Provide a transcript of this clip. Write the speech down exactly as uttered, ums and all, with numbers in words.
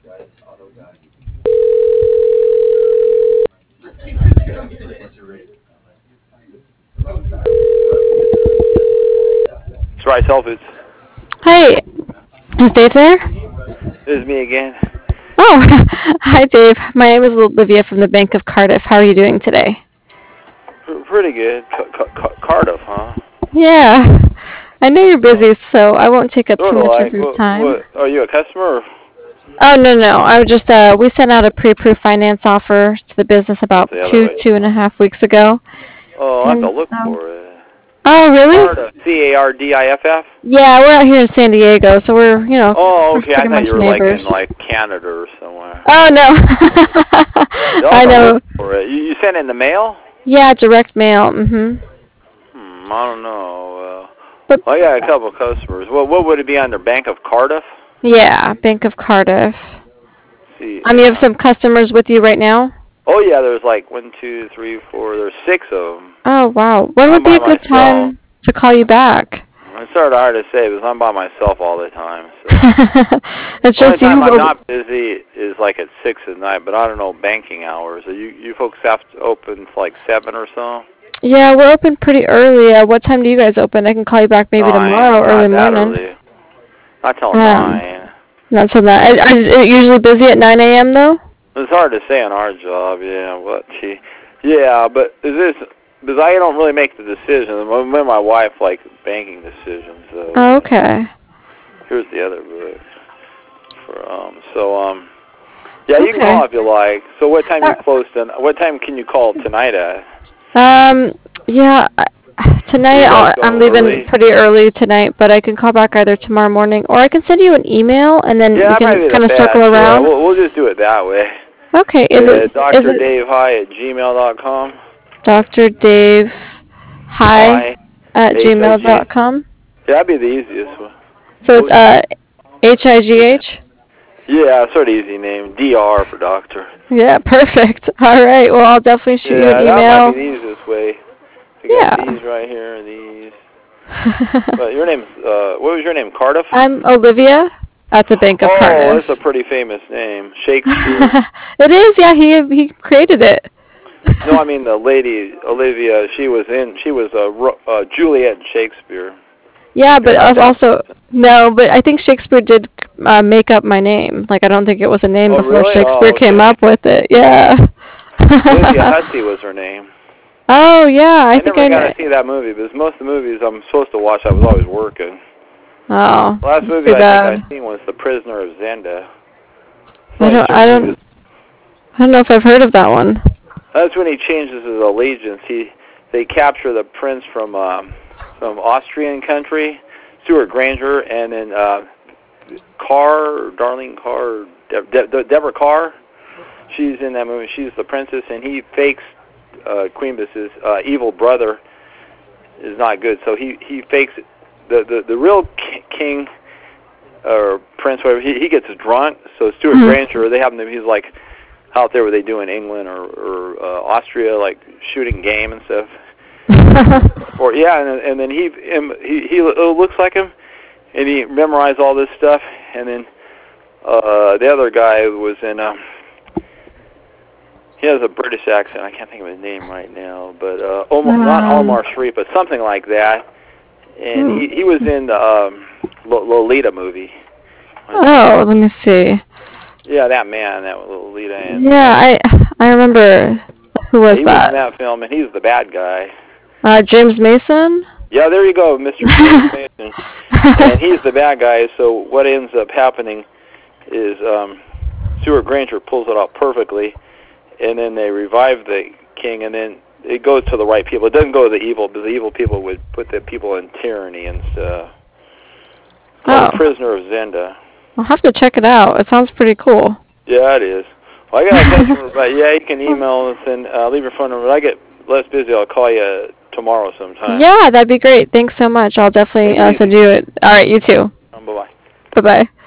It's Rice Health Foods. Hi, is Dave there? This is me again. Oh, hi Dave. My name is Olivia from the Bank of Cardiff. How are you doing today? P- pretty good. C- C- Cardiff, huh? Yeah, I know you're busy, so I won't take up Sort too of much like. of your What, time. what? Are you a customer? Or? Oh no, no. I was just uh, we sent out a pre-approved finance offer to the business about The other two, way. two and a half weeks ago. Oh, I have to And look so. for it. Oh really? Cardiff. C A R D I F F. Yeah, we're out here in San Diego, so we're you know Oh, we're okay. I pretty thought much you were neighbors. like in like Canada or somewhere. Oh no. I'll I have to know. look for it. You, you sent it in the mail? Yeah, direct mail. Mhm. Hmm. I don't know. Uh, But well, I got a couple of customers. Well, what would it be under? Bank of Cardiff? yeah, Bank of Cardiff. See. Um, you have some customers with you right now? Oh yeah, there's like one, two, three, four. There's six of them. Oh, wow. When I'm would be by a good myself. time to call you back? It's sort of hard to say because I'm by myself all the time. So. It's The only just you. time I'm Or... not busy is like at six at night, but I don't know banking hours. Are you you folks have to open for like seven or so? Yeah, we're open pretty early. Uh, what time do you guys open? I can call you back maybe Nine. tomorrow, Not early that morning. early. Not till Um, nine. not so that. I, I, is it usually busy at nine a m though? It's hard to say on our job, yeah. But she, yeah, but is this because I don't really make the decision. Me and my wife like banking decisions. So. Oh, okay. Here's the other book. For um, so um, yeah, you Okay. can call if you like. So what time Uh, you close? To, what time can you call tonight at? Um, yeah. I- Tonight You guys I'll, go I'm leaving early? pretty early tonight, but I can call back either tomorrow morning or I can send you an email and then Yeah, we that might can be kind the of best. circle Yeah, around. we'll, we'll just do it that way. Okay. Is Yeah, it is Doctor it Dave High at gmail dot com. Doctor Dave Hi Hi. at H I gmail G. dot com? Yeah, that'd be the easiest one. So it's uh H I G H? Yeah, sort of easy name. D R for doctor. Yeah, perfect. All right. Well, I'll definitely shoot you Yeah, an that might email. be the easiest way. We Yeah. got these right here, these. But your name's, uh, what was your name, Cardiff? I'm Olivia at the Bank of Oh, Cardiff. that's a pretty famous name. Shakespeare. It is, yeah, he he created it. No, I mean the lady, Olivia, she was in, she was uh, Ro- uh, Juliet in Shakespeare. Yeah, but Not us that also person. no, but I think Shakespeare did uh, make up my name. Like I don't think it was a name Oh, before really? Shakespeare Oh, came okay. up with it. Yeah. Lydia Hussey was her name. Oh yeah, I, I think never I got know. to see that movie because most of the movies I'm supposed to watch, I was always working. Oh, The last that's movie too I bad. think I seen was The Prisoner of Zenda. I don't, I don't, I don't know if I've heard of that one. That's when he changes his allegiance. He they capture the prince from um, some Austrian country, Stuart Granger, and then uh, Carr, Darlene Carr, De- De- De- Deborah Carr. She's in that movie. She's the princess, and he fakes uh, Queenbus's uh, evil brother is not good. So he he fakes it. The the the real ki- king or prince, whatever. He he gets drunk. So Stuart Mhm. Granger, they happen to. He's like out there where they do in England or, or uh, Austria, like shooting game and stuff. Or yeah, and, and then he, him, he he looks like him, and he memorized all this stuff. And then uh, the other guy was in. Um, he has a British accent. I can't think of his name right now, but uh, Omar, Um, not Omar Sharif, but something like that. And hmm. he he was in the um, Lo- Lolita movie. Oh, let me see. Yeah, that man, that Lolita. And, Yeah, I I remember. Who was he that? was in that film, and he's the bad guy. Uh, James Mason. Yeah, there you go, Mister James Mason. And he's the bad guy, so what ends up happening is um, Stuart Granger pulls it off perfectly, and then they revive the king, and then it goes to the right people. It doesn't go to the evil, because the evil people would put the people in tyranny and stuff. Oh. The Prisoner of Zenda. I'll have to check it out. It sounds pretty cool. Yeah, it is. Well, I got a customer, but yeah, you can email us and uh, leave your phone number. When I get less busy, I'll call you tomorrow sometime. Yeah, that'd be great. Thanks so much. I'll definitely uh, send you it. All right, you too. Um, bye-bye. Bye-bye.